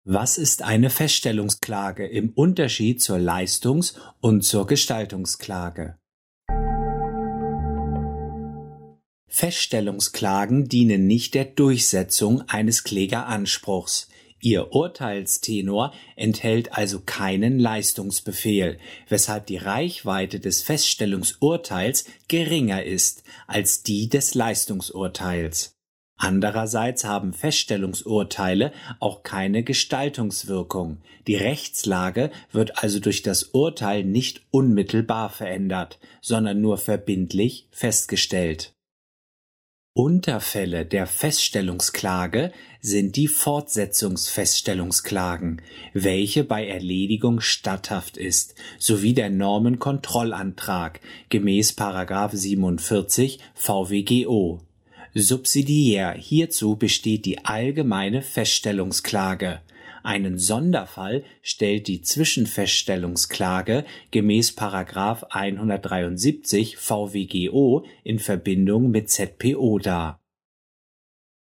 Was ist eine Feststellungsklage im Unterschied zur Leistungs- und zur Gestaltungsklage? Feststellungsklagen dienen nicht der Durchsetzung eines Klägeranspruchs. Ihr Urteilstenor enthält also keinen Leistungsbefehl, weshalb die Reichweite des Feststellungsurteils geringer ist als die des Leistungsurteils. Andererseits haben Feststellungsurteile auch keine Gestaltungswirkung. Die Rechtslage wird also durch das Urteil nicht unmittelbar verändert, sondern nur verbindlich festgestellt. Unterfälle der Feststellungsklage sind die Fortsetzungsfeststellungsklagen, welche bei Erledigung statthaft ist, sowie der Normenkontrollantrag gemäß § 47 VWGO. Subsidiär hierzu besteht die allgemeine Feststellungsklage. Einen Sonderfall stellt die Zwischenfeststellungsklage gemäß § 173 VWGO in Verbindung mit ZPO dar